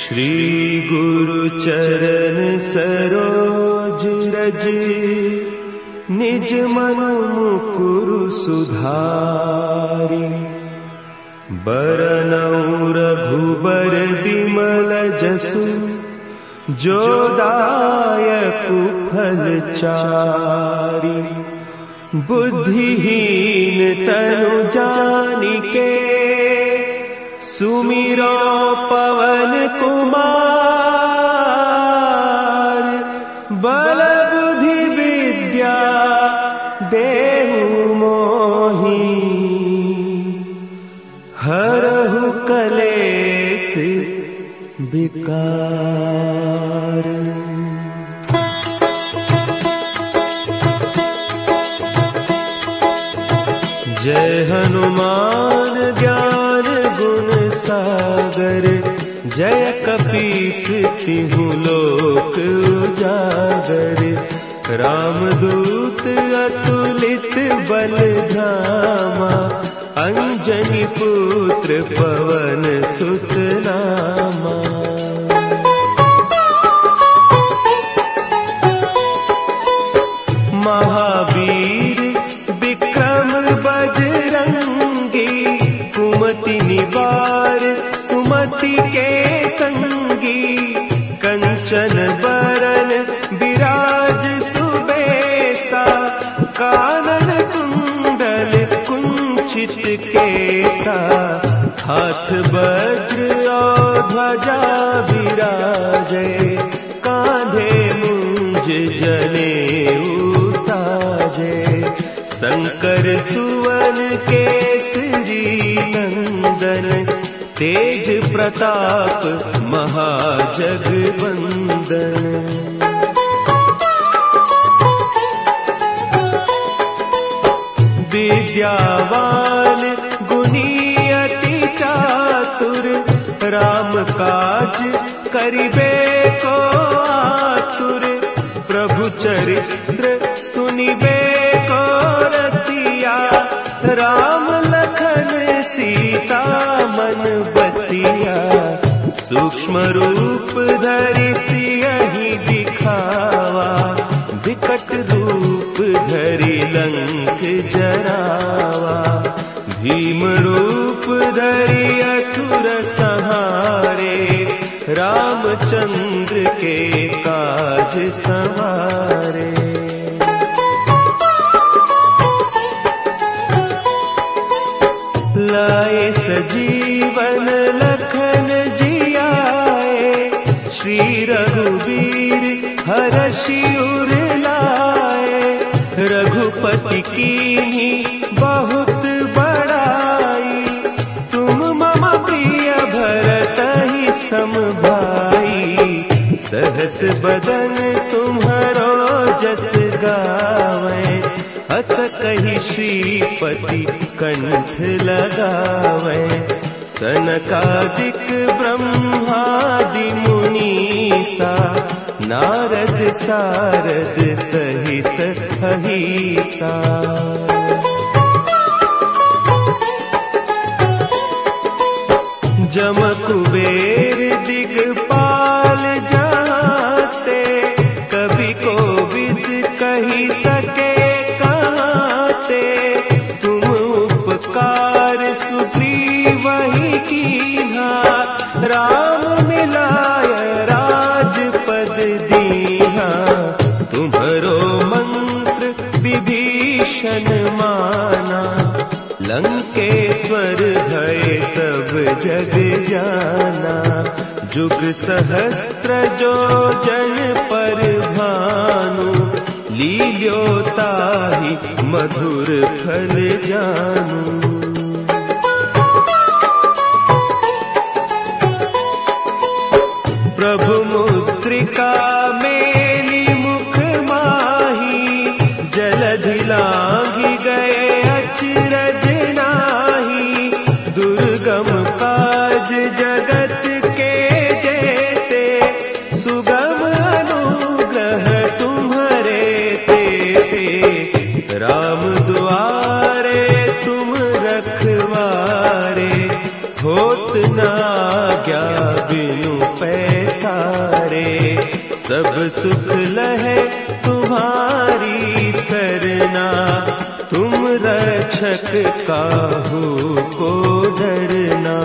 श्री गुरु चरण सरोज रज, निज मन मुकुरु सुधारि। बरनउँ रघुबर बिमल जसु, जो दायकु फल चारि। बुद्धिहीन तनु जानिके, सुमिरो पवन कुमार। बल बुद्धि विद्या देहु मोहि, हरहु कलेस विकार। जय हनुमान ज्ञान गुण सागर, जय कपीस तिहु लोक उजागर। रामदूत अतुलित बल धामा, अंजनी पुत्र पवन सुत नामा। महावीर विक्रम बजरंगी, कुमति निवार सुमति के संगी। कंचन बरन विराज सुबेसा, कानन कुंडल कुंचित केसा। हाथ वज्र और ध्वजा विराजे, कांधे मुंज जनेऊ साजे। शंकर सुवन केसरी नंदन, तेज प्रताप महाजगवंदन। विद्यावान गुणी अति चातुर, राम काज करिबे को आतुर। प्रभु चरित्र सुनिबे को रसिया, राम लखन सीता मन बसिया। सूक्ष्म रूप धरि सियहि दिखावा, विकट रूप धरि लंक जरावा। भीम रूप धरि असुर संहारे, रामचंद्र के काज सवारे। लाए सजीवन लखन जियाए, श्री रघुवीर हरषि उर लाए। रघुपति कीन्ही बहुत बड़ाई, तुम मम प्रिय भरतहि सम भाई। सहस बदन तुम्हरो जस गावें, हस कहि श्रीपति कंठ लगावें। सनकादिक ब्रह्मादि मुनीसा, नारद सारद सहित अहीसा। जम कुबेर दिगपाल जाते, कवि कोविद कहि सके कहते। तुम उपकार सुग्रीवहि कीन्हा, राम मिलाय राजपद दीन्हा। तुम्हरो मंत्र विभीषण माना, लंकेश्वर भय सब जग जाना। जुग सहस्त्र जो जन पर भानु, लील्यो ताहि मधुर फल जानू। प्रभु मुद्रिका मेली मुख माही, जलधि लांघि गए अचरज नाही। दुर्गम काज जगत के जेते, सुगम अनुग्रह तुम्हरे तेते। राम दुआरे तुम रखवारे, होत न आज्ञा बिनु पै रे, सब सुख लहे तुम्हारी सरना, तुम रक्षक काहू को डरना।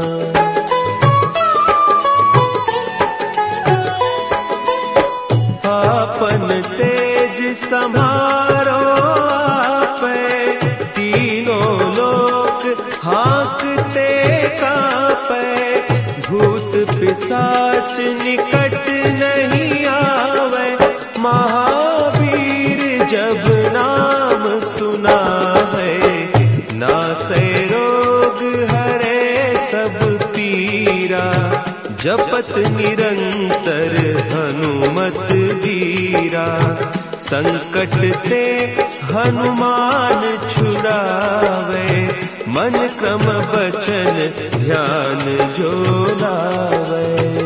आपन तेज संभारो आपे, तीनों लोक हाँकते कांपे, भूत पिशाच निकट नहीं आवे, महावीर जब नाम सुना है, नासे रोग हरे सब पीरा, जपत निरंतर हनुमत धीरा, संकट ते हनुमान छुड़ावे, मन क्रम बचन ध्यान जो लावे।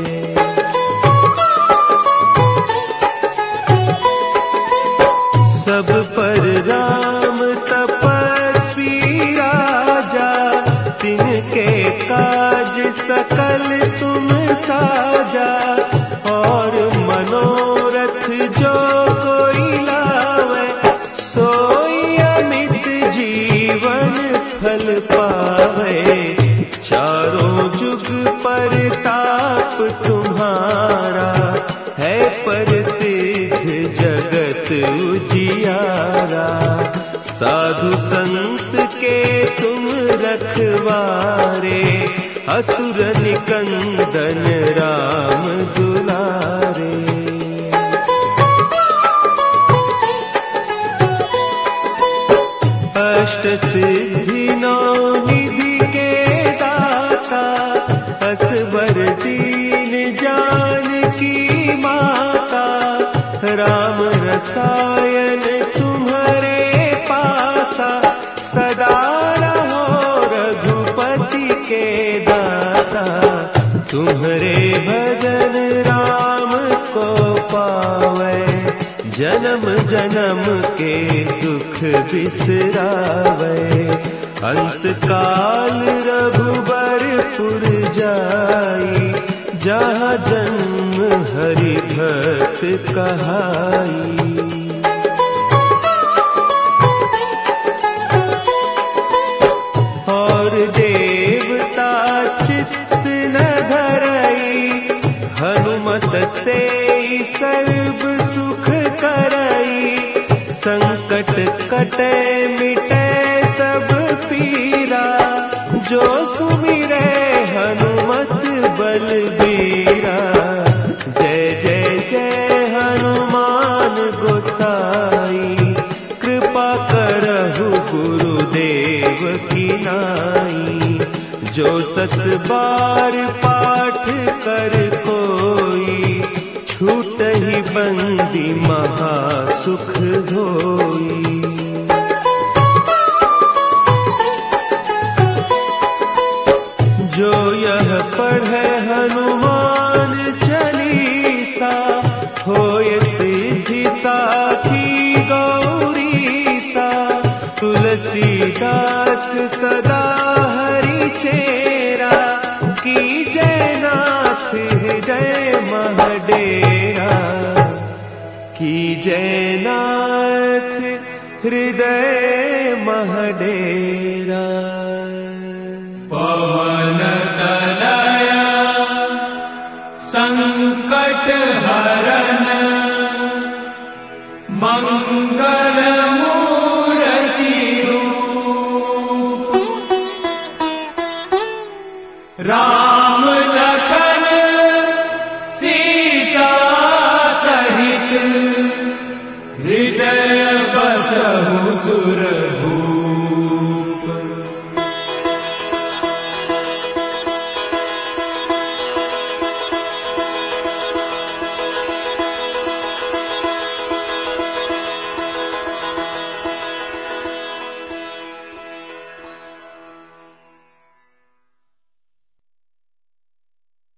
सब पर राम तपस्वी राजा, तिनके काज सकल तुम साजा, और मनोरथ जो कोई लावे, सोई अमित जीवन फल पावे, चारों जुग परताप तुम्हारा, है प्रसिद्ध जगत उजियारा, साधु संत के तुम रखवारे, असुर निकंदन राम दुलारे। अष्ट सिद्धि नौ निधि के दाता, असवर दीन जानकी माता, राम रसायन तुम्हारे पासा, सदा रहो रघुपति के दासा, तुम्हारे भजन राम को पावे, जन्म जन्म के दुख बिसरावे, अंत काल रघुबरपुर जाई, जहाँ जन्म हरि भक्त कहाई। और देवता चित्त न धरई, हनुमत से सर्व सुख करई, संकट कटे मिटे सब पीरा, जो सुमिरे हनुमत बलबीरा, जय जय जय हनुमान गोसाई, कृपा करहु गुरुदेव की नाई, जो सत बार पाठ कर कोई, छूट ही बंदी महा सुख होई। जो यह पढ़े हनुमान चालीसा, होय सिद्धि साखी गौरीसा, तुलसीदास सदा हरि चेरा, की जय नाथ हृदय महडेरा, की जय नाथ हृदय महडेरा। पवन तनया संकट हरन, मंगल मूर्ति रूप, राम लखन सीता सहित, हृदय बसहु सुरभूप।